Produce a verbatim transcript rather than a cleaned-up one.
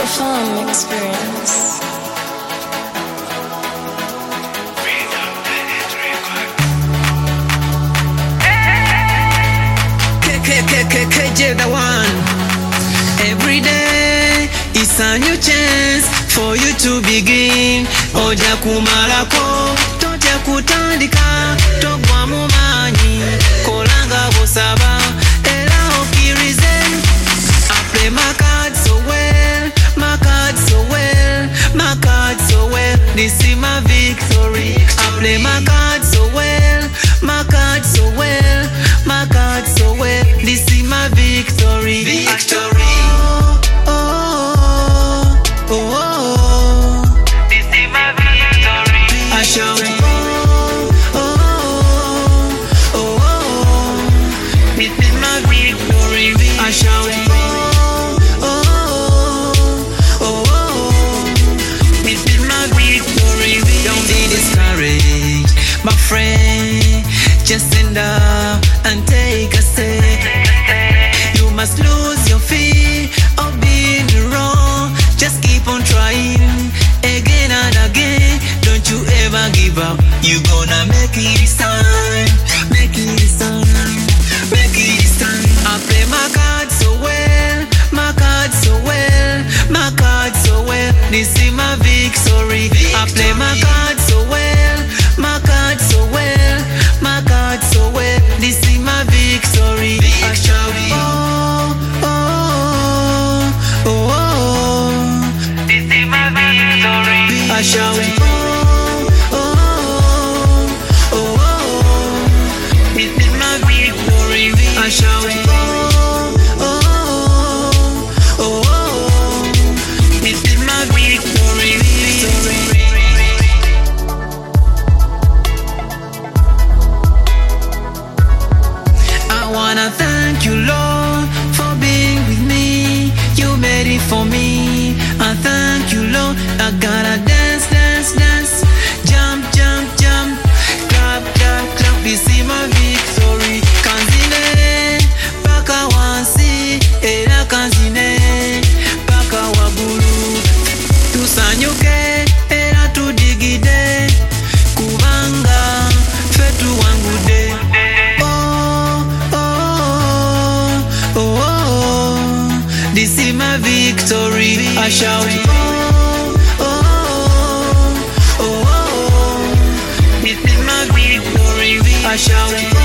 profound experience. K J the one. Every day is a new chance for you to begin. Oja kumalako, toja kutandika, togwa mumanyi, kolanga bosaba, era okirize. I play my cards so well, my cards so well, my cards so well. This is my victory. I play my cards so well, my cards so well, my cards so well. This is my victory. Victory. Oh, oh, oh, oh, oh. This is my victory. I shout. Oh, oh, oh, oh, oh. This is my victory. I shout. Oh, oh, oh, oh. This is my victory. Don't be discouraged, my friend. Just stand up and take a step. You must lose your fear of being wrong. Just keep on trying again and again. Don't you ever give up. You gonna make it this time. Make it this time. Make it this time. I play my cards so well, my cards so well, my cards so well. This is my victory. I play my cards so well, my cards so well, my cards so well. This is my victory. I shout. Oh, oh, oh, oh, oh. This is my victory. I shout. Oh, oh, oh, oh, oh. This is my victory. I shout. Oh, oh, oh, oh, oh. This is my victory. I wanna thank you, Lord, for being with me. You made it for me. I thank you, Lord. I gotta dance, dance, dance, jump, jump, jump, clap, clap, clap. You see my victory. Kanzine, paka wansi, era kanzine, paka wabulu. Tusanyuke, era tudigide, kubanga, fetu wangude. This is my victory. I shout. Oh, oh, oh, oh, oh. This is my victory. I shout.